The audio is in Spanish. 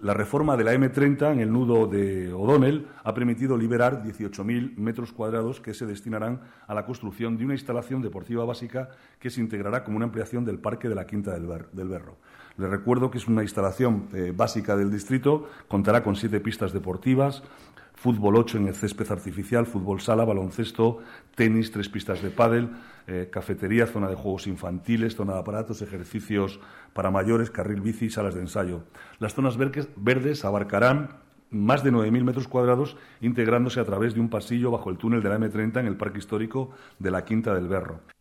La reforma de la M30 en el nudo de O'Donnell ha permitido liberar 18.000 metros cuadrados que se destinarán a la construcción de una instalación deportiva básica que se integrará como una ampliación del parque de la Quinta del Berro. Les recuerdo que es una instalación básica del distrito, contará con 7 pistas deportivas, fútbol 8 en el césped artificial, fútbol sala, baloncesto, tenis, 3 pistas de pádel, cafetería, zona de juegos infantiles, zona de aparatos, ejercicios para mayores, carril bici y salas de ensayo. Las zonas verdes abarcarán más de 9.000 metros cuadrados, integrándose a través de un pasillo bajo el túnel de la M30 en el Parque Histórico de la Quinta del Berro.